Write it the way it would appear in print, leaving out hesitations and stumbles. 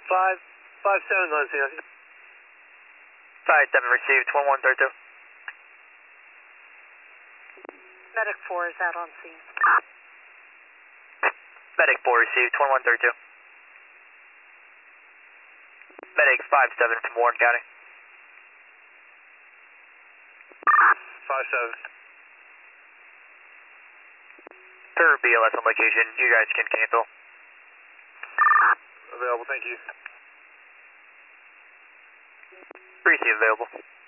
557 on scene. 5-7 received, 1132. Medic 4 is out on scene. Medic 4 received, 2132. Medic 5-7 from Warren County. 57. Per BLS on location, you guys can cancel. Available, thank you. Receive available.